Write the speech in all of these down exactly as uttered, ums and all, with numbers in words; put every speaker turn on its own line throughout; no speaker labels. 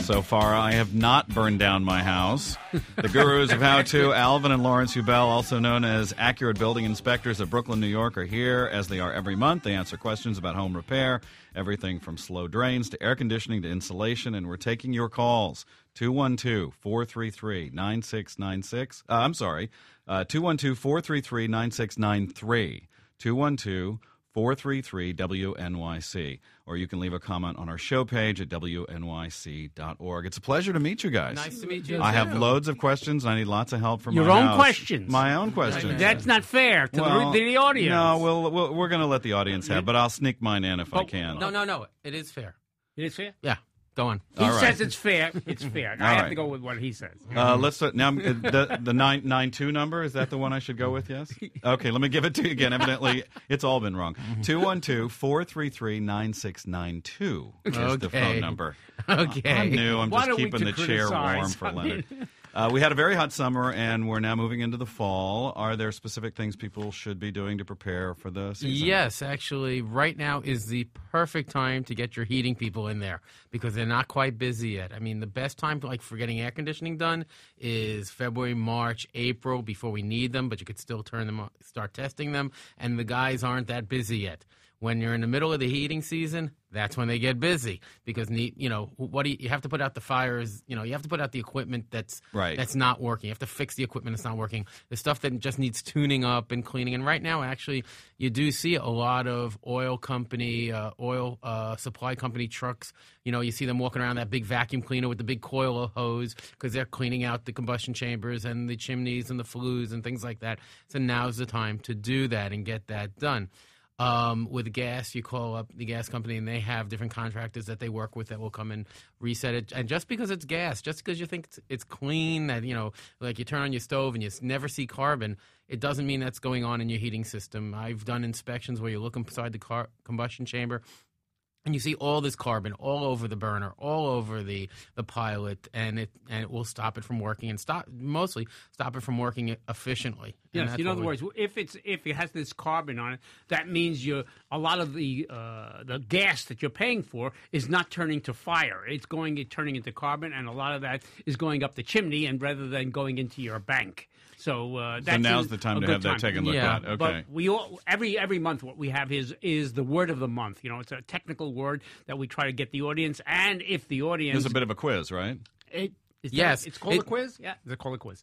So far, I have not burned down my house. The gurus of how-to, Alvin and Lawrence Hubel, also known as Accurate Building Inspectors of Brooklyn, New York, are here, as they are every month. They answer questions about home repair, everything from slow drains to air conditioning to insulation, and we're taking your calls. two one two, four three three, nine six nine six. Uh, I'm sorry, uh, two one two, four three three, nine six nine three. two one two, four three three, W N Y C. Or you can leave a comment on our show page at W N Y C dot org. It's a pleasure to meet you guys.
Nice to meet you.
I have loads of questions. I need lots of help from
Your
my
own
house.
questions.
My own questions.
That's not fair to
Well,
the, the audience.
No, we'll, we'll, we're going to let the audience have, but I'll sneak mine in if I
Oh,
can.
No, no, no. It is fair.
It is fair?
Yeah. Go on.
He
All right.
says it's fair. It's fair. I
All
have
right.
to go with what he says.
Uh, let's uh, now uh, the the nine nine two number, is that the one I should go with? Yes. Okay, let me give it to you again. Evidently, it's all been wrong. Two one two four three three nine six nine two is the
Okay.
phone number.
Okay.
I'm new. I'm
Why
just
don't we
keeping the
to
chair
criticize?
warm for
I
Leonard.
mean-
Uh, we had a very hot summer, and we're now moving into the fall. Are there specific things people should be doing to prepare for the season?
Yes, actually, right now is the perfect time to get your heating people in there because they're not quite busy yet. I mean, the best time like for getting air conditioning done is February, March, April before we need them, but you could still turn them on, start testing them, and the guys aren't that busy yet. When you're in the middle of the heating season, that's when they get busy because you know what do you, you have to put out the fires. You know you have to put out the equipment that's
Right.
that's not working. You have to fix the equipment that's not working. The stuff that just needs tuning up and cleaning. And right now, actually, you do see a lot of oil company, uh, oil uh, supply company trucks. You know, you see them walking around that big vacuum cleaner with the big coil hose because they're cleaning out the combustion chambers and the chimneys and the flues and things like that. So now's the time to do that and get that done. Um, with gas, you call up the gas company, and they have different contractors that they work with that will come and reset it. And just because it's gas, just because you think it's, it's clean, that you know, like you turn on your stove and you never see carbon, it doesn't mean that's going on in your heating system. I've done inspections where you look inside the car, combustion chamber, and you see all this carbon all over the burner, all over the, the pilot, and it and it will stop it from working and stop mostly stop it from working efficiently. And
Yes,
that's
in
what
other
we-
words, if it's if it has this carbon on it, that means you a lot of the uh, the gas that you're paying for is not turning to fire. It's going it turning into carbon, and a lot of that is going up the chimney, and rather than going into your bank. So, uh, that's
So now's
a-
the time
a
to
good
have that
time.
taken a look
Yeah,
at. Okay.
But we all, every every month what we have is is the word of the month. You know, it's a technical word that we try to get the audience, and if the audience,
There's a bit of a quiz, right?
it, is that-
Yes,
it's called a
it-
quiz. Yeah, it's called a quiz.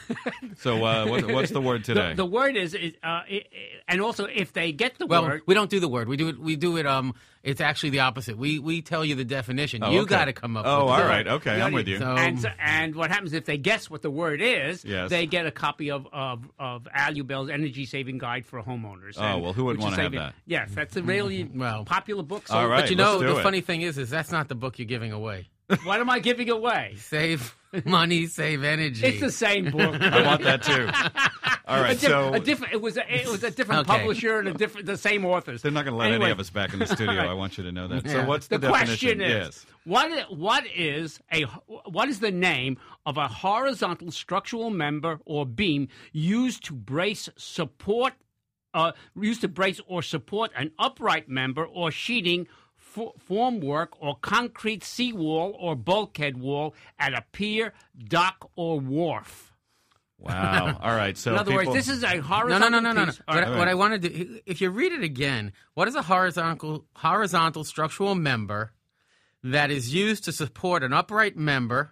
So uh, what, what's the word today?
The, the word is, is uh, it, and also if they get the
Well,
word,
we don't do the word. We do it. We do it. Um, it's actually the opposite. We we tell you the definition.
Oh,
you
okay.
got to come up.
Oh,
with
all
the
right.
word.
Okay, I'm with you.
So-
and so- and what happens if they guess what the word is?
Yes.
They get a copy of of, of Al Ubel's Energy Saving Guide for Homeowners.
Oh,
And-
well, who would
which is
wanna have
saving-
that?
Yes, that's a really
Well,
popular book. So
all right.
But you
let's
know,
do
the
it.
funny thing is, is that's not the book you're giving away.
what am I giving away?
Save money, save energy.
It's the same book.
I want that too. All
a,
right,
diff-
so
a different. It was a, it was a different
Okay.
publisher and a different the same authors.
they're not going to let
Anyway.
any of us back in the studio. I want you to know that. So
Yeah.
what's the,
The
definition?
question is,
Yes.
what i- what is a what is the name of a horizontal structural member or beam used to brace support uh, used to brace or support an upright member or sheeting, fo- formwork or concrete seawall or bulkhead wall at a pier, dock or wharf?
Wow. All right. So
In other
people,
words, this is a
no,
horizontal
no, no, no, no, no.
piece.
What,
All
I-
right.
what I want to do, if you read it again, what is a horizontal horizontal structural member that is used to support an upright member,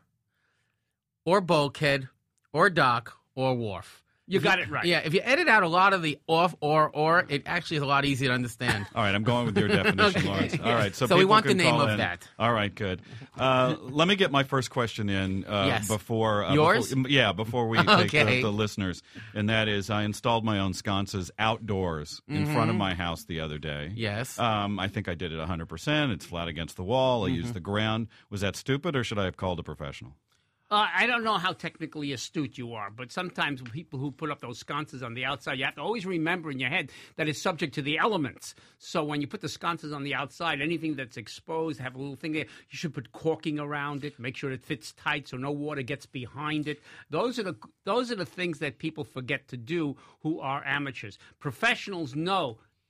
or bulkhead, or dock, or wharf?
You
If
got it right.
Yeah, if you edit out a lot of the off, or, or, it actually is a lot easier to understand.
All right, I'm going with your definition,
Okay.
Lawrence. All right, so
So we
people
want
can
the name
call
of
in.
that.
All right, good. Uh, let me get my first question in uh,
Yes.
before uh,
Yours?
Before, yeah, before we take
Okay.
the, the listeners, and that is, I installed my own sconces outdoors in front of my house the other day.
Mm-hmm. Yes.
Um, I think I did it one hundred percent. It's flat against the wall. I
Mm-hmm.
used the ground. Was that stupid, or should I have called a professional?
Uh, I don't know how technically astute you are, but sometimes people who put up those sconces on the outside, you have to always remember in your head that it's subject to the elements. So when you put the sconces on the outside, anything that's exposed, have a little thing there, you should put caulking around it, make sure it fits tight so no water gets behind it. Those are the those are the things that people forget to do who are amateurs. Professionals know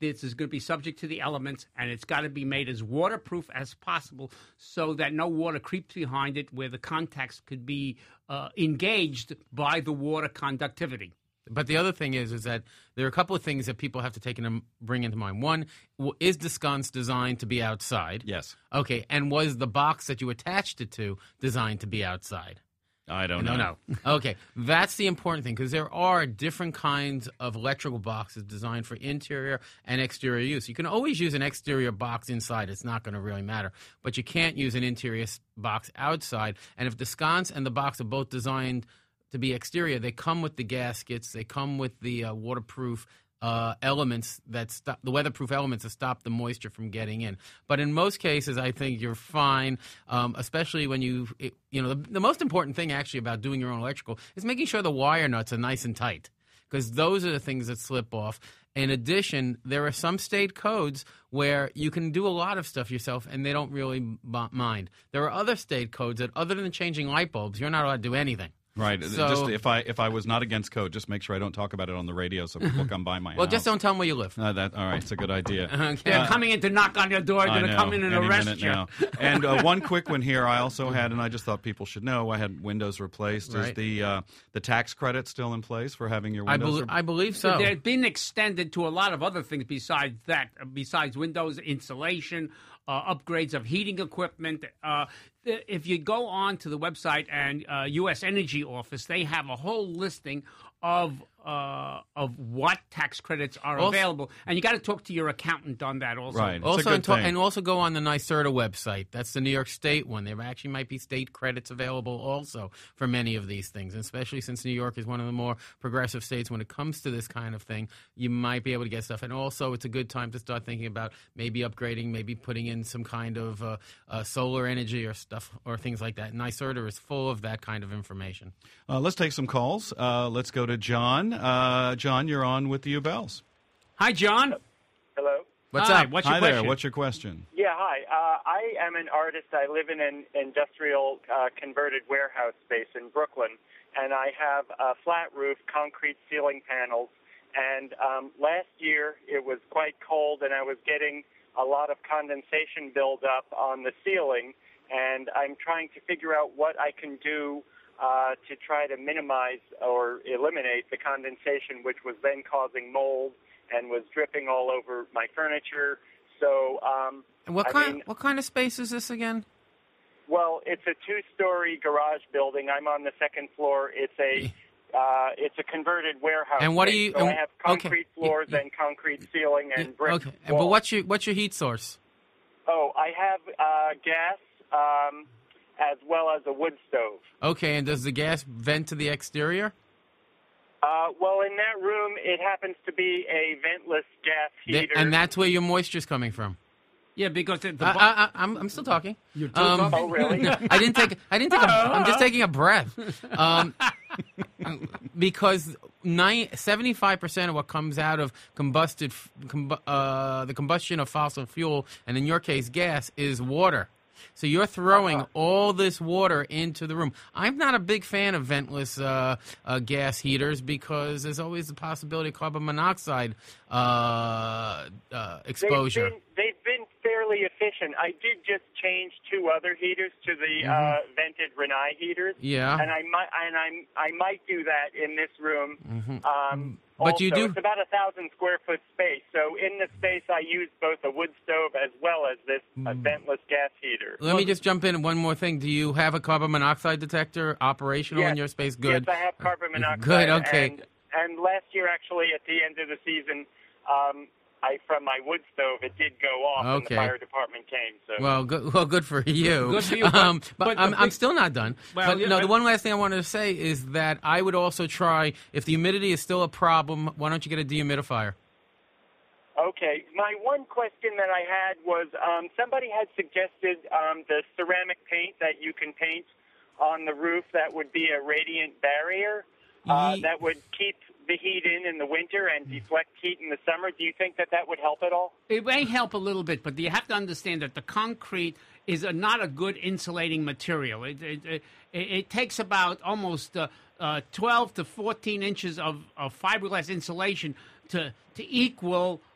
this is going to be subject to the elements, and it's got to be made as waterproof as possible so that no water creeps behind it where the contacts could be uh, engaged by the water conductivity.
But the other thing is, is that there are a couple of things that people have to take and bring into mind. One, w- is the sconce designed to be outside?
Yes.
Okay, and was the box that you attached it to designed to be outside?
I don't
No,
know.
no. Okay, that's the important thing because there are different kinds of electrical boxes designed for interior and exterior use. You can always use an exterior box inside. It's not going to really matter. But you can't use an interior s- box outside. And if the sconce and the box are both designed to be exterior, they come with the gaskets. They come with the uh, waterproof uh, elements that stop the weatherproof elements that stop the moisture from getting in. But in most cases, I think you're fine. Um, especially when you, it, you know, the, the most important thing actually about doing your own electrical is making sure the wire nuts are nice and tight, because those are the things that slip off. In addition, there are some state codes where you can do a lot of stuff yourself and they don't really b- mind. There are other state codes that, other than changing light bulbs, you're not allowed to do anything.
Right.
So-
just if I if I was not against code, just make sure I don't talk about it on the radio so people come by my
Well,
house.
just don't tell them where you live.
Uh, that all right. It's a good idea.
Okay.
They're coming in to knock on your door. They're
I
going to
know,
come in and
any
arrest
minute
you.
now. And uh, one quick one here. I also had, and I just thought people should know, I had windows replaced. Is
Right.
the uh, the tax credit still in place for having your
I,
windows?
bel
re-
I believe so.
They've been extended to a lot of other things besides that, uh, besides windows, insulation, uh, upgrades of heating equipment. Uh, th- if you go on to the website and uh, U S Energy Office, they have a whole listing of uh, of what tax credits are
Also-
available, and you got to talk to your accountant on that also.
Right. It's a
Also,
good
and, ta-
thing.
and also go on the NYSERDA website. That's the New York State one. There actually might be state credits available also for many of these things, and especially since New York is one of the more progressive states when it comes to this kind of thing. You might be able to get stuff. And also, it's a good time to start thinking about maybe upgrading, maybe putting in some kind of uh, uh, solar energy or stuff or things like that. NYSERDA is full of that kind of information.
Uh, let's take some calls. Uh, let's go to John. Uh, John, you're on with the U-Bells.
Hi, John.
Hello.
What's
Hi,
up?
What's
Hi
your
there.
question?
What's your question?
Yeah, hi. Uh, I am an artist. I live in an industrial uh, converted warehouse space in Brooklyn, and I have a flat roof, concrete ceiling panels. And um, last year it was quite cold, and I was getting a lot of condensation buildup on the ceiling, and I'm trying to figure out what I can do uh, to try to minimize or eliminate the condensation, which was then causing mold and was dripping all over my furniture. So, um,
And what
I
kind?
mean-
what kind of space is this again?
well, it's a two-story garage building. I'm on the second floor. It's a uh, it's a converted warehouse.
And what do
space.
you-
So
and-
I have
okay.
concrete floors
Yeah, yeah.
and concrete ceiling and brick
Okay, but
walls.
what's your what's your heat source?
Oh, I have uh, gas um, as well as a wood stove.
Okay, and does the gas vent to the exterior?
Uh, well, in that room, it happens to be a ventless gas
Th-
heater.
and that's where your moisture's coming from.
Yeah, because the, the
I, I, I, I'm, I'm still talking.
You're still
Um,
talking?
Oh, really?
I didn't take. I didn't take. A, I'm just taking a breath. Um, because seventy-five percent of what comes out of combusted, f- combu- uh, the combustion of fossil fuel, and in your case, gas, is water. So you're throwing
Uh-huh.
all this water into the room. I'm not a big fan of ventless uh, uh, gas heaters because there's always the possibility of carbon monoxide uh, uh, exposure.
They've been, they've been fairly efficient. I did just change two other heaters to the uh, vented Rinnai heaters.
Mm-hmm. Yeah.
and I might and I'm I might do that in this room. Um,
But you
also,
do-
It's about a thousand square foot space. So in the space, I use both a wood stove as well as this uh,
Mm.
ventless gas heater.
Let me just jump in one more thing. Do you have a carbon monoxide detector operational
Yes.
in your space? Good.
Yes, I have carbon monoxide.
Good, okay.
And, and last year, actually, at the end of the season, um, I from my wood stove, it did go off, and
Okay.
the fire department came. So.
Well, good, well, good for you.
Good for you, but-
Um, but
but the
I'm, I'm
big-
still not done.
Well,
but
yeah,
no, the
but-
one last thing I wanted to say is that I would also try, if the humidity is still a problem, why don't you get a dehumidifier?
Okay. My one question that I had was um, somebody had suggested um, the ceramic paint that you can paint on the roof that would be a radiant barrier uh,
Ye-
that would keep the heat in in the winter and deflect heat in the summer. Do you think that that would help at all?
It may help a little bit, but you have to understand that the concrete is a, not a good insulating material. It, it, it, it takes about almost uh, uh, twelve to fourteen inches of, of fiberglass insulation to to equal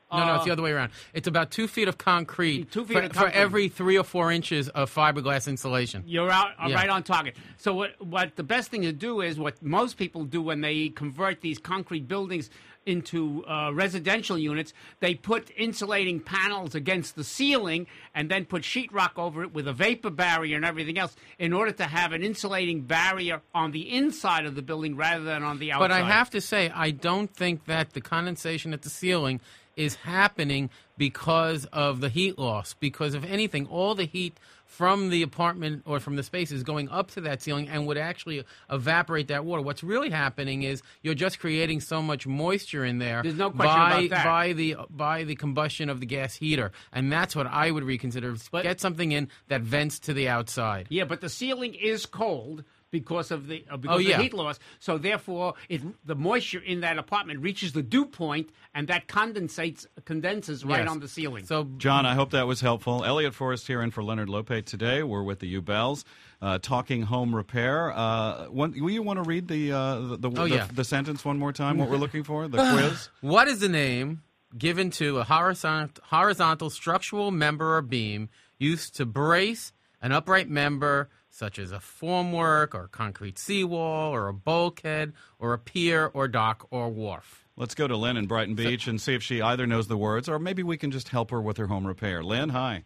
No, no,
uh,
it's the other way around. It's about two feet of concrete,
Two feet
for,
of
for
concrete.
every three or four inches of fiberglass insulation.
You're out uh,
Yeah.
right on target. So what what the best thing to do is what most people do when they convert these concrete buildings into uh, residential units. They put insulating panels against the ceiling and then put sheetrock over it with a vapor barrier and everything else in order to have an insulating barrier on the inside of the building rather than on the outside.
But I have to say, I don't think that the condensation at the ceiling is happening because of the heat loss. Because if anything, all the heat from the apartment or from the space is going up to that ceiling and would actually evaporate that water. What's really happening is you're just creating so much moisture in there
There's no question
by,
about that.
by the by the combustion of the gas heater, and that's what I would reconsider.
But-
Get something in that vents to the outside.
Yeah, but the ceiling is cold because of the uh, because
Oh,
of
yeah.
the heat loss. So therefore, it the moisture in that apartment reaches the dew point, and that condensates condenses right
Yes.
on the ceiling.
So
John, I hope that was helpful. Elliot Forrest here in for Leonard Lopate today. We're with the U-Bells, uh, talking home repair. Uh, one, will you want to read the, uh, the, the,
Oh,
the,
yeah.
the sentence one more time, what we're looking for, the quiz?
what is the name given to a horizontal, horizontal structural member or beam used to brace an upright member, such as a formwork or a concrete seawall or a bulkhead or a pier or dock or wharf?
Let's go to Lynn in Brighton Beach and see if she either knows the words or maybe we can just help her with her home repair. Lynn, hi.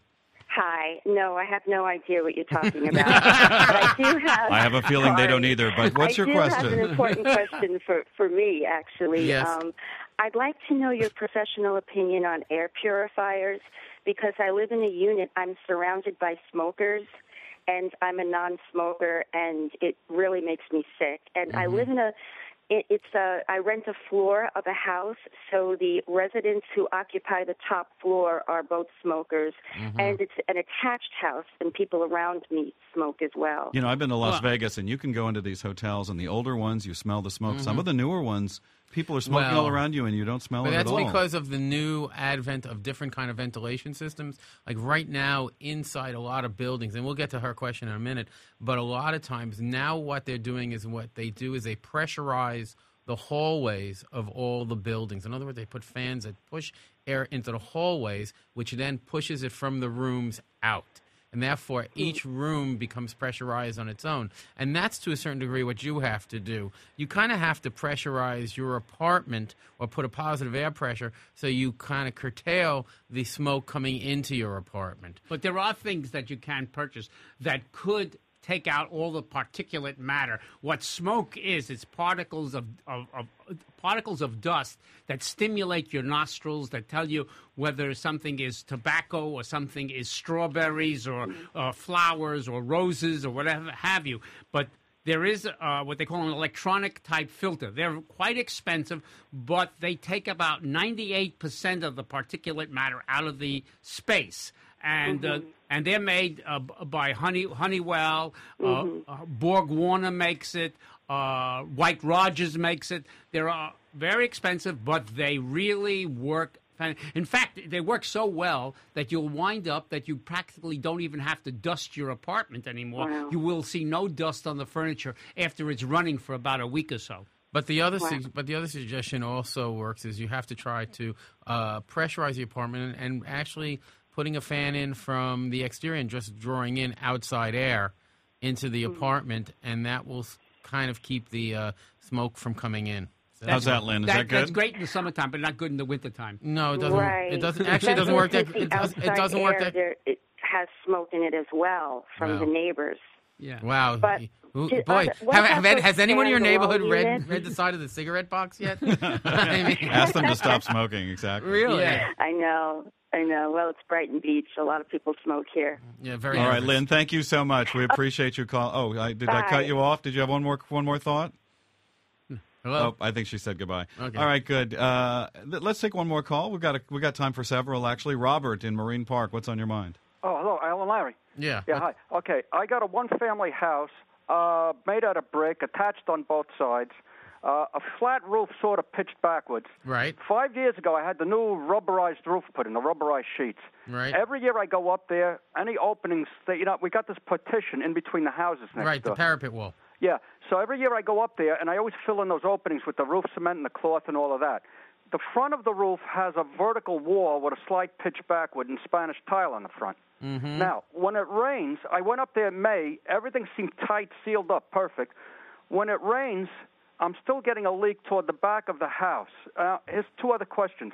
Hi. No, I have no idea what you're talking about. But I do have.
I have a feeling they don't
Sorry.
either, but what's
I
your
do
question?
have an important question for, for me, actually.
Yes.
Um, I'd like to know your professional opinion on air purifiers because I live in a unit. I'm surrounded by smokers, and I'm a non-smoker, and it really makes me sick. And I live in a. It, it's a, I rent a floor of a house, so the residents who occupy the top floor are both smokers, and it's an attached house, and people around me smoke as well.
You know, I've been to Las
Well-
Vegas, and you can go into these hotels, and the older ones, you smell the smoke. Some of the newer ones, people are smoking
Well,
all around you, and you don't smell
But
it
that's
at all.
because of the new advent of different kind of ventilation systems. Like right now, inside a lot of buildings, and we'll get to her question in a minute, but a lot of times now what they're doing is what they do is they pressurize the hallways of all the buildings. In other words, they put fans that push air into the hallways, which then pushes it from the rooms out. And therefore, each room becomes pressurized on its own. And that's to a certain degree what you have to do. You kind of have to pressurize your apartment or put a positive air pressure so you kind of curtail the smoke coming into your apartment.
But there are things that you can purchase that could take out all the particulate matter. What smoke is, it's particles of, of, of particles of dust that stimulate your nostrils, that tell you whether something is tobacco or something is strawberries or uh, flowers or roses or whatever have you. But there is uh, what they call an electronic type filter. They're quite expensive, but they take about ninety-eight percent of the particulate matter out of the space. And uh, and they're made uh, b- by Honey, Honeywell, uh, uh, Borg Warner makes it, uh, White Rogers makes it. They're uh, very expensive, but they really work. fan- In fact, they work so well that you'll wind up that you practically don't even have to dust your apartment anymore.
Wow.
You will see no dust on the furniture after it's running for about a week or so.
But the other,
Wow.
su- but the other suggestion also works is you have to try to uh, pressurize the apartment and, and actually putting a fan in from the exterior and just drawing in outside air into the apartment, and that will s- kind of keep the uh, smoke from coming in. So
How's that, Lynn? Is that, good?
That's great in the summertime, but not good in the wintertime.
No, it doesn't.
Right.
It doesn't. Actually, it doesn't work. That,
Especially
it, does,
since
it
the
doesn't work.
outside
That.
air, there, it has smoke in it as well from
Wow.
the neighbors.
Yeah.
Wow.
But
Who-
to-
boy,
uh, what
have,
about
have, any-
those
has anyone in your
standalone
neighborhood read
units?
read the side of the cigarette box yet? I mean,
Ask them to stop smoking, exactly.
really?
Yeah.
I know. I know. Well, it's Brighton Beach. A lot of people smoke here.
Yeah, very.
All right,
nervous.
Lynn, thank you so much. We appreciate you call. Oh, I, did I
Bye.
cut you off? Did you have one more one more thought?
Hello.
Oh, I think she said goodbye.
Okay.
All right, good. Uh, th- let's take one more call. We've got a, we got time for several, actually. Robert in Marine Park, what's on your mind?
Oh, hello, Alan Larry.
Yeah.
Yeah, hi. Okay, I got a one-family house uh, made out of brick, attached on both sides, uh, a flat roof sort of pitched backwards.
Right.
Five years ago, I had the new rubberized roof put in, the rubberized sheets.
Right.
Every year I go up there, any openings, that you know, we got this partition in between the houses next
Right. The
door.
parapet wall.
Yeah, so every year I go up there, and I always fill in those openings with the roof cement and the cloth and all of that. the front of the roof has a vertical wall with a slight pitch backward and Spanish tile on the front.
Mm-hmm.
Now, when it rains, I went up there in May. Everything seemed tight, sealed up, perfect. When it rains, I'm still getting a leak toward the back of the house. Uh, here's two other questions.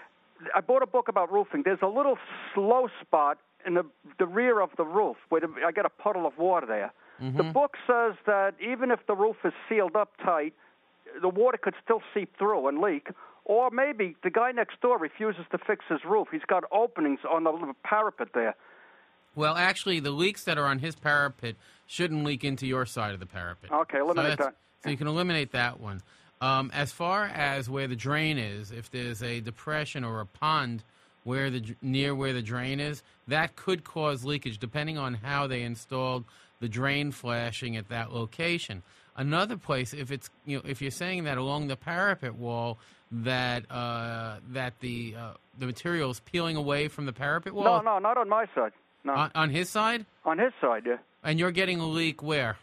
I bought a book about roofing. There's a little slow spot in the, the rear of the roof where the, I get a puddle of water there.
Mm-hmm.
The book says that even if the roof is sealed up tight, the water could still seep through and leak. Or maybe the guy next door refuses to fix his roof. He's got openings on the little parapet there.
Well, actually, the leaks that are on his parapet shouldn't leak into your side of the parapet.
Okay, eliminate
so
that.
So you can eliminate that one. Um, as far as where the drain is, if there's a depression or a pond where the near where the drain is, that could cause leakage, depending on how they installed the drain flashing at that location. Another place, if it's you know, if you're saying that along the parapet wall that uh, that the uh, the material is peeling away from the parapet wall.
No, no, not on my side. No.
On, on his side?
On his side, yeah.
And you're getting a leak where?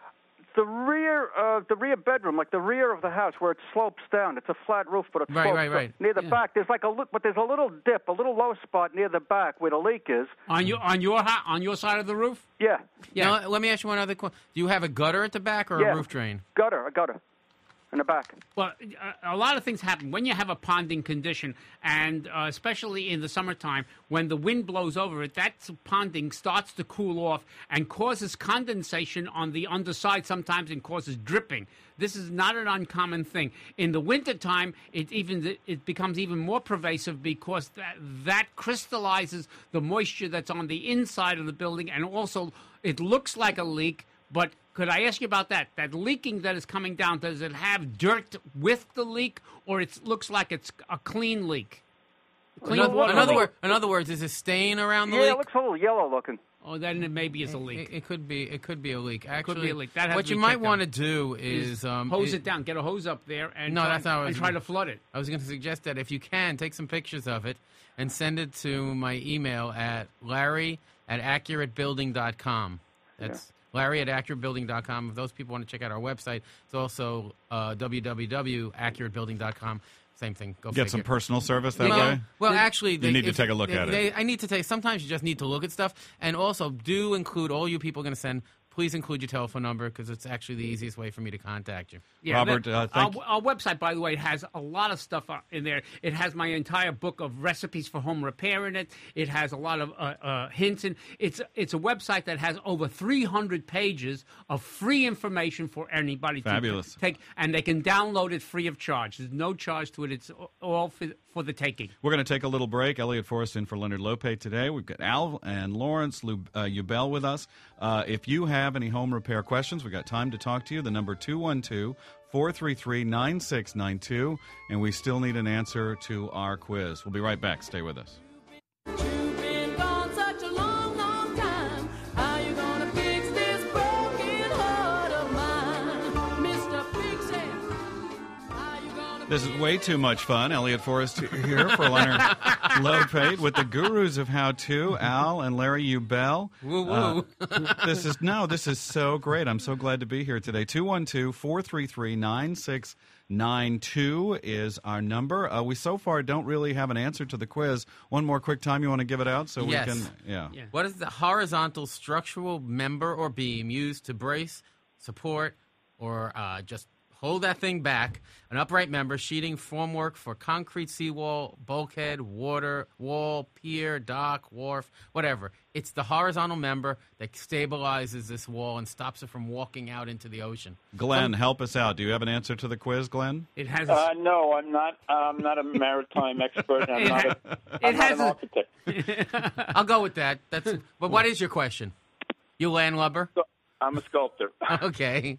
The rear, uh, the rear bedroom, like the rear of the house, where it slopes down. It's a flat roof, but it
Right,
slopes
right,
up.
right.
Near the
Yeah.
back, there's like a li- but there's a little dip, a little low spot near the back where the leak is.
On your on your ha- on your side of the roof?
Yeah,
Yeah.
Now, let me ask you one other question. Do you have a gutter at the back or
Yeah.
a roof drain?
gutter, a gutter, in the back.
Well, a, a lot of things happen when you have a ponding condition, and uh, especially in the summertime, when the wind blows over it, that ponding starts to cool off and causes condensation on the underside sometimes and causes dripping. This is not an uncommon thing. In the wintertime, it even it becomes even more pervasive because that, that crystallizes the moisture that's on the inside of the building, and also it looks like a leak. But could I ask you about that? That leaking that is coming down, does it have dirt with the leak, or it looks like it's a clean leak? Clean
In,
water
in, other
leak?
word, in other words, is there stain around the
Yeah,
leak?
it looks a little yellow looking.
Oh, then it maybe is a leak.
It, it could be. It could be a leak. Actually,
Could be a leak. That has
what
to
you
be
might
checked
want to
out.
do is um,
hose it down. Get a hose up there and
No,
try,
that's not what I
and
was
try
gonna-
to flood it.
I was going to suggest that if you can, take some pictures of it and send it to my email at larry at accurate building dot com. That's Larry at accurate building dot com. If those people want to check out our website, it's also uh, w w w dot accurate building dot com. Same thing. Go
Get
figure.
some personal service that
well,
way?
well, actually, they,
need to
if-
take a look
they,
at it.
they- I need to take. Sometimes you just need to look at stuff, and also do include all you people going to send. Please include your telephone number because it's actually the easiest way for me to contact you.
Yeah,
Robert,
that-
uh, thank
our, our website, by the way, has a lot of stuff uh, in there. It has my entire book of recipes for home repair in it. It has a lot of uh, uh, hints, and it's it's a website that has over three hundred pages of free information for anybody
Fabulous.
to take, and they can download it free of charge. There's no charge to it. It's all for, for the taking.
We're going to take a little break. Elliot Forrest in for Leonard Lopate today. We've got Al and Lawrence Lu- uh, Ubell with us. Uh, if you have any home repair questions, we've got time to talk to you. The number two one two, four three three, nine six nine two, and we still need an answer to our quiz. We'll be right back. Stay with us.
You've been gone such a long, long time. How you gonna fix this broken heart of mine, Mister Fix-It? How you gonna
This is way too much fun. Elliot Forrest here for Leonard Lopate with the gurus of how-to, Al and Larry Ubell.
Woo woo.
Uh, this is no, this is so great. I'm so glad to be here today. two one two, four three three, nine six nine two is our number. Uh, we so far don't really have an answer to the quiz. One more quick time, you want to give it out so
Yes.
we can, yeah.
Yeah.
What is the horizontal structural member or beam used to brace, support, or uh, just hold that thing back? An upright member, sheeting, formwork for concrete seawall, bulkhead, water, wall, pier, dock, wharf, whatever. It's the horizontal member that stabilizes this wall and stops it from walking out into the ocean.
Glenn, help us out. Do you have an answer to the quiz, Glenn?
It has a,
Uh, no, I'm not. I'm not a maritime expert. I'm
It
not.
ha-
A,
it
I'm not
has
an
a-
architect.
I'll go with that. That's. But what is your question? You landlubber?
I'm a sculptor.
Okay.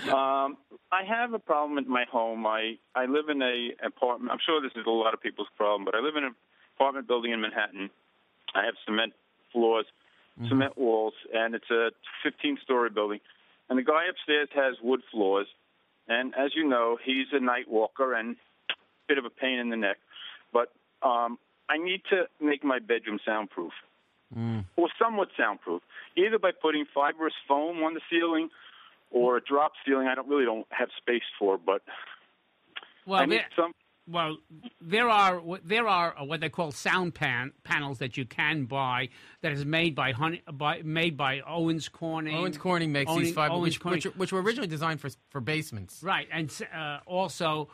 Um, I have a problem at my home. I, I live in a apartment. I'm sure this is a lot of people's problem, but I live in an apartment building in Manhattan. I have cement floors, mm-hmm. cement walls, and it's a fifteen-story building. And the guy upstairs has wood floors. And as you know, he's a night walker and a bit of a pain in the neck. But um, I need to make my bedroom soundproof, mm. or somewhat soundproof, either by putting fibrous foam on the ceiling or a drop ceiling. I don't really don't have space for, but
well,
I need
there-
some
Well, there are there are what they call sound pan, panels that you can buy that is made by honey, by made by Owens Corning.
Owens Corning makes
Owens-
these fiber,
Owens
which,
Corning.
which, which were originally designed for for basements.
Right, and uh, also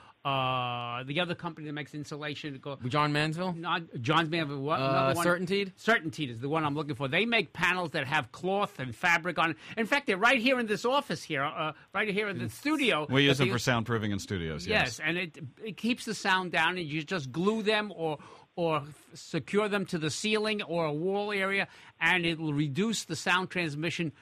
uh, the other company that makes insulation called
John Mansville?
not John's Man, but what,
Uh,
another one.
Certainteed?
Certainteed is the one I'm looking for. They make panels that have cloth and fabric on it. In fact, they're right here in this office here, uh, right here in the studio.
We use
That
them
they-
for soundproofing in studios. Yes.
Yes, and it it keeps the sound down, and you just glue them or or f- secure them to the ceiling or a wall area, and it will reduce the sound transmission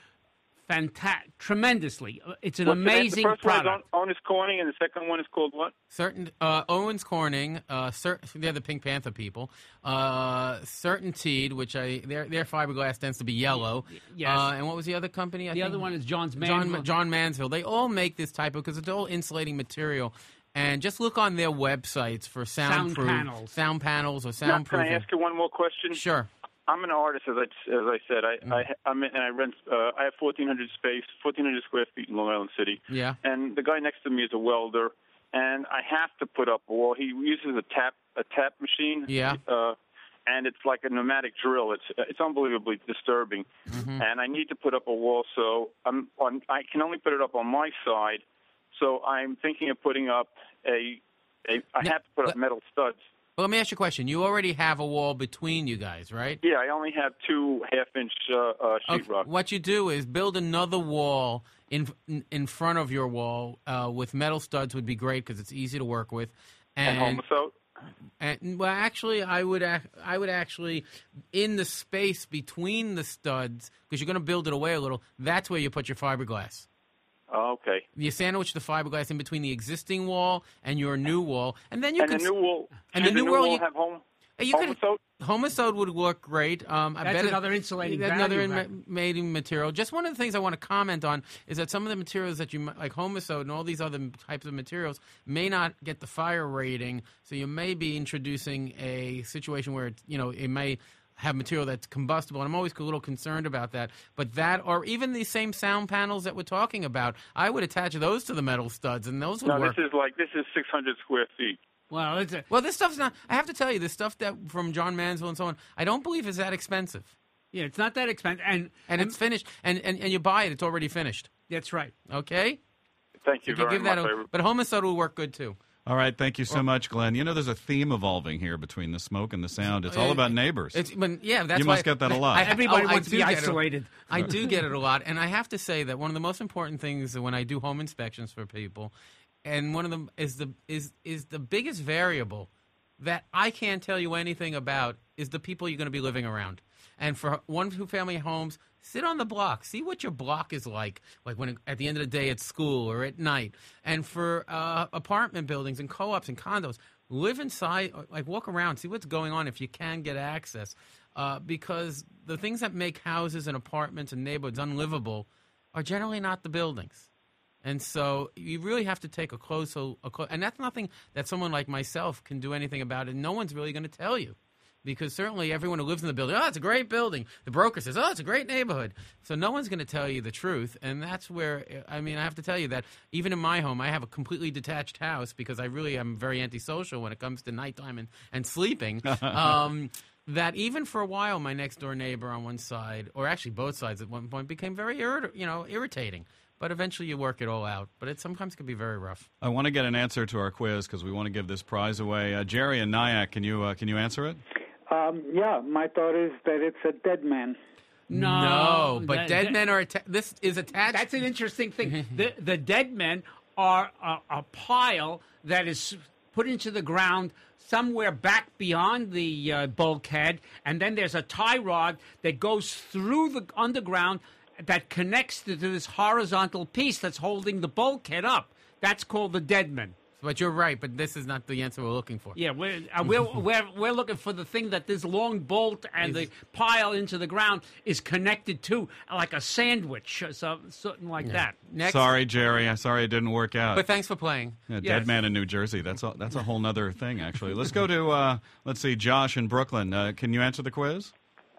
fanta- tremendously. Uh, It's an
What's the name?
amazing
The first one
product.
is on, Owens Corning, and the second one is called what?
Certain uh, Owens Corning, uh, cer- they're the Pink Panther people. Uh, Certainteed, which I their their fiberglass tends to be yellow.
Yes.
Uh, and what was the other company? I
The
think?
other one is John's
John
Mansville.
John Mansville. They all make this type of because it's all insulating material. And just look on their websites for
Sound
soundproof
panels.
sound panels or
Now,
soundproofing.
can I ask you one more question?
Sure.
I'm an artist, as I, as I said. I,
Mm.
I, I'm in, and I rent. Uh, I have fourteen hundred space, fourteen hundred square feet in Long Island City.
Yeah.
And the guy next to me is a welder, and I have to put up a wall. He uses a tap a tap machine.
Yeah.
Uh, and it's like a pneumatic drill. It's it's unbelievably disturbing.
Mm-hmm.
And I need to put up a wall, so I'm on. I can only put it up on my side. So I'm thinking of putting up a. a I
Now,
have to put
let-
up metal studs.
Well, let me ask you a question. You already have a wall between you guys, right?
Yeah, I only have two half-inch uh, uh,
Okay,
sheetrock.
what you do is build another wall in in front of your wall uh, with metal studs would be great because it's easy to work with.
And homosote.
And well, actually, I would ac- I would actually in the space between the studs because you're going to build it away a little. That's where you put your fiberglass.
Oh, okay.
You sandwich the fiberglass in between the existing wall and your new wall, and then you
And
can
the new wall.
and
should
the new
wall
wall you-
have home.
you could
homosote.
Homosode would work great. Um, I
That's
bet it-
another insulating
that's
value
another
back-
in- mating material. Just one of the things I want to comment on is that some of the materials that you mi- like Homosode and all these other types of materials may not get the fire rating, so you may be introducing a situation where it, you know it may have material that's combustible, and I'm always a little concerned about that. But that, or even these same sound panels that we're talking about, I would attach those to the metal studs, and those would
No,
work.
this is like this is six hundred square feet.
Well, it's a,
Well, this stuff's not. I have to tell you, this stuff that from John Mansville and so on, I don't believe is that expensive.
yeah, it's not that expensive, and
And it's finished, and, and, and you buy it, it's already finished.
that's right.
Okay,
Thank you
you can
very
give that.
much.
A,
I-
but homicide will work good too.
All right, thank you so much, Glenn. You know, there's a theme evolving here between the smoke and the sound. It's all
Uh,
about neighbors.
It's but yeah, that's
You
why
must get that a lot.
I-
Everybody
oh, I
wants to
do
be
get it.
isolated.
I do get it a lot, and I have to say that one of the most important things when I do home inspections for people, and one of them is the is is the biggest variable that I can't tell you anything about is the people you're going to be living around. And for one, two family homes, sit on the block, see what your block is like, like when at the end of the day at school or at night. And for uh, apartment buildings and co-ops and condos, live inside, like walk around, see what's going on if you can get access. Uh, because the things that make houses and apartments and neighborhoods unlivable are generally not the buildings. And so you really have to take a close, a close, and that's nothing that someone like myself can do anything about, and no one's really going to tell you. Because certainly everyone who lives in the building, oh, it's a great building. The broker says, oh, it's a great neighborhood. So no one's going to tell you the truth. And that's where, I mean, I have to tell you that even in my home, I have a completely detached house because I really am very antisocial when it comes to nighttime and, and sleeping. um, that even for a while, my next door neighbor on one side, or actually both sides at one point, became very irrit- you know, irritating. But eventually you work it all out. But it sometimes can be very rough.
I want to get an answer to our quiz because we want to give this prize away. Uh, Jerry and Nyack, can you uh, can you answer it?
Um, yeah, my thought is that it's a dead man.
No,
No, but
that-
dead
that-
men are atta- this is attached.
That's an interesting thing. the the dead men are a, a pile that is put into the ground somewhere back beyond the uh, bulkhead, and then there's a tie rod that goes through the underground that connects to this horizontal piece that's holding the bulkhead up. That's called the dead man.
But you're right. But this is not the answer we're looking for.
Yeah, we're, uh, we're, we're, we're looking for the thing that this long bolt and the pile into the ground is connected to, like a sandwich or so, something like that.
Next.
Sorry, Jerry. I'm sorry it didn't work out.
But thanks for playing.
Yeah,
Yes.
Dead man in New Jersey. That's a, that's a whole nother thing, actually. Let's go to, uh, let's see, Josh in Brooklyn. Uh, can you answer the quiz?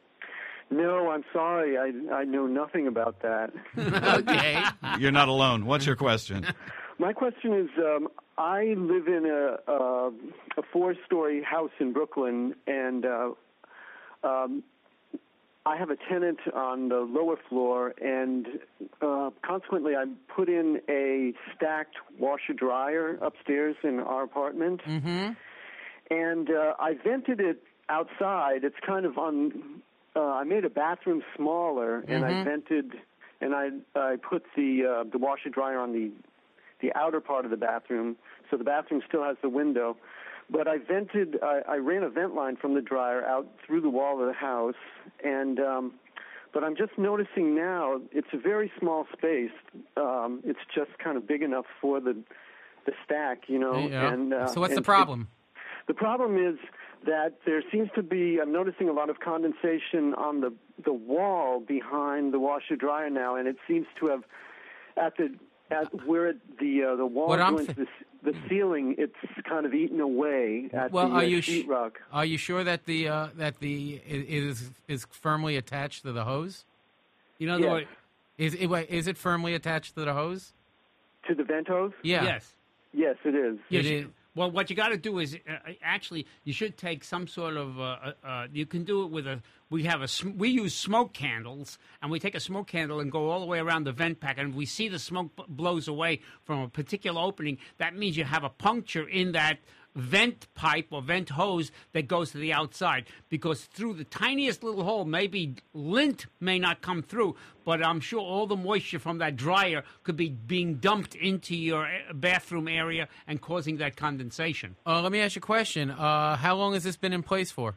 No, I'm sorry. I, I know nothing about that.
Okay.
You're not alone. What's your question?
My question is, um, I live in a a, a four-story house in Brooklyn, and uh, um, I have a tenant on the lower floor, and uh, consequently, I put in a stacked washer-dryer upstairs in our apartment,
Mm-hmm.
and uh, I vented it outside. It's kind of on. Uh, I made a bathroom smaller, and I
Mhm.
vented, and I I put the uh, the washer-dryer on the the outer part of the bathroom, so the bathroom still has the window. But I vented, I, I ran a vent line from the dryer out through the wall of the house, and um, but I'm just noticing now it's a very small space. Um, it's just kind of big enough for the the stack, you know.
Yeah.
And uh,
so what's the
and
problem?
It, the problem is that there seems to be, I'm noticing a lot of condensation on the the wall behind the washer dryer now, and it seems to have at the at where it, the uh, the wall
What I'm
joins
thi-
the, the ceiling, it's kind of eaten away at
Well,
the
are
uh,
you sh-
sheetrock.
Are you sure that the uh, that the i- is is firmly attached to the hose?
You know,
Yes.
Is it wait, is it firmly attached to the hose?
To the vent hose?
Yeah.
Yes.
Yes, it is.
Yes,
It
you-
is.
Well, what you got to do is uh, actually you should take some sort of. Uh, uh, uh, you can do it with a. We have a. sm- We use smoke candles, and we take a smoke candle and go all the way around the vent pack, and if we see the smoke b- blows away from a particular opening, that means you have a puncture in that vent pipe or vent hose that goes to the outside, because through the tiniest little hole, maybe lint may not come through, but I'm sure all the moisture from that dryer could be being dumped into your uh, bathroom area and causing that condensation.
Uh, let me ask you a question. Uh, how long has this been in place for?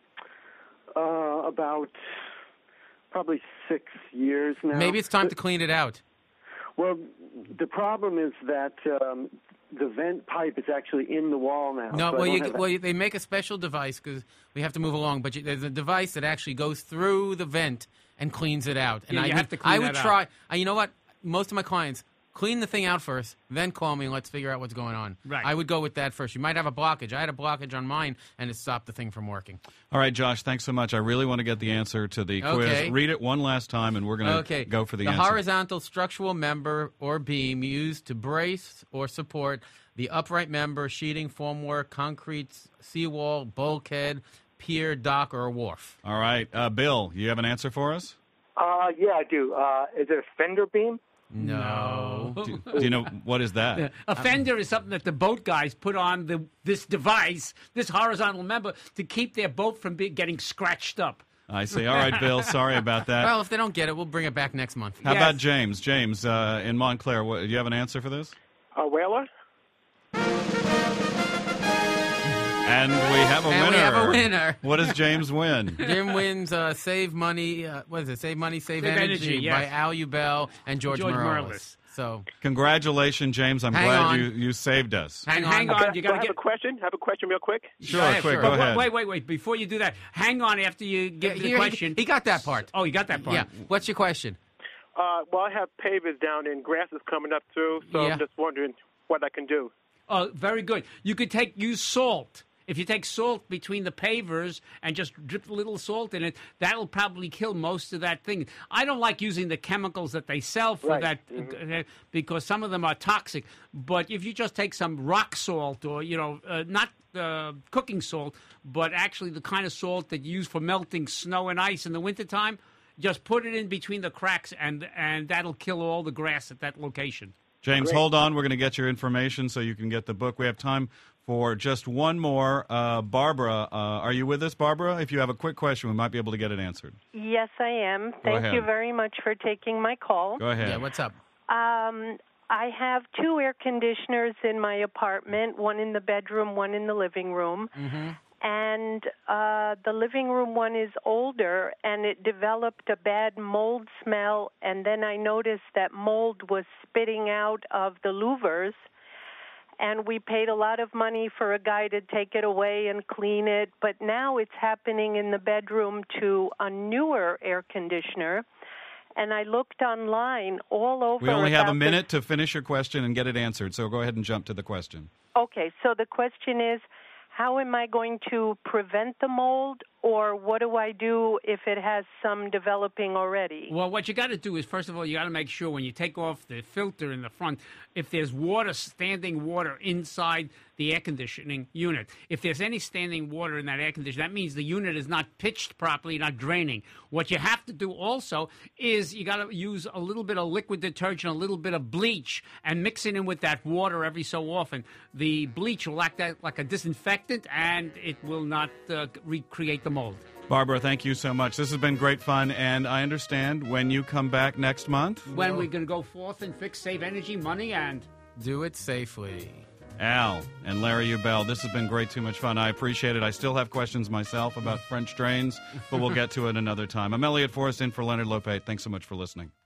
Uh, about probably six years now.
Maybe it's time to clean it out.
Well, the problem is that um, the vent pipe is actually in the wall now.
No,
so I
well,
don't
you,
have a-
well, you- they make a special device because we have to move along. But you, there's a device that actually goes through the vent and cleans it out. And
Yeah,
I
you
would,
have to clean
I would
that out.
try. Uh, you know what? Most of my clients clean the thing out first, then call me and let's figure out what's going on.
Right.
I would go with that first. You might have a blockage. I had a blockage on mine, and it stopped the thing from working.
All right, Josh, thanks so much. I really want to get the answer to the quiz.
Okay.
Read it one last time, and we're going to
Okay.
go for the,
the
answer.
horizontal structural member or beam used to brace or support the upright member, sheeting, formwork, concrete, seawall, bulkhead, pier, dock, or wharf.
All right. Uh, Bill, you have an answer for us?
Uh, yeah, I do. Uh, is it a fender beam?
No.
Do, do you know what is that?
A fender is something that the boat guys put on the this device, this horizontal member, to keep their boat from be, getting scratched up.
I see. All right, Bill, sorry about that.
Well, if they don't get it, we'll bring it back next month.
How
Yes.
about James? James, uh, in Montclair, what, do you have an answer for this?
A whaler?
And we have a
And
winner.
we have a winner.
What does James win?
Jim wins uh, Save Money, uh, what is it? Save Money, Save,
Save
Energy,
Energy, yes.
by Al Ubell and George,
George
Morales.
Morales.
So,
Congratulations, James. I'm
Hang
glad
on.
you, you saved us.
hang
And
on.
hang on, you
Do I
got to
have
get.
a question? Have a question real quick?
Sure,
Yeah,
quick,
sure.
go
Wait,
ahead.
Wait, wait, wait. Before you do that, hang on after you give
Here,
the
he-
question.
He, got that part.
Oh, you got that part.
Yeah. What's your question?
Uh, well, I have pavers down and grass is coming up through, so
Yeah.
I'm just wondering what I can do.
Oh, very good. You could take use salt. If you take salt between the pavers and just drip a little salt in it, that'll probably kill most of that thing. I don't like using the chemicals that they sell for
Right.
that uh, because some of them are toxic. But if you just take some rock salt or, you know, uh, not uh, cooking salt, but actually the kind of salt that you use for melting snow and ice in the wintertime, just put it in between the cracks and, and that'll kill all the grass at that location.
James,
Great.
hold on. We're going to get your information so you can get the book. We have time for just one more. Uh, Barbara, uh, are you with us, Barbara? If you have a quick question, we might be able to get it answered.
Yes, I am. Thank
ahead.
you very much for taking my call.
Go ahead.
Yeah, what's up?
Um, I have two air conditioners in my apartment, one in the bedroom, one in the living room.
Mm-hmm.
And uh, the living room one is older, and it developed a bad mold smell. And then I noticed that mold was spitting out of the louvers. And we paid a lot of money for a guy to take it away and clean it. But now it's happening in the bedroom to a newer air conditioner. And I looked online all over.
We only have a
about
minute to finish your question and get it answered, so go ahead and jump to the question.
Okay, so the question is, how am I going to prevent the mold, or what do I do if it has some developing already?
Well, what you got to do is, first of all, you got to make sure when you take off the filter in the front, if there's water, standing water inside the air conditioning unit. If there's any standing water in that air conditioner, that means the unit is not pitched properly, not draining. What you have to do also is you got to use a little bit of liquid detergent, a little bit of bleach, and mix it in with that water every so often. The bleach will act like a disinfectant, and it will not uh, recreate the mold.
Barbara, thank you so much. This has been great fun, and I understand when you come back next month.
When we're going to go forth and fix, save energy, money, and
do it safely.
Al and Larry Ubell, this has been great, too much fun. I appreciate it. I still have questions myself about French drains, but we'll get to it another time. I'm Elliot Forrest in for Leonard Lopate. Thanks so much for listening.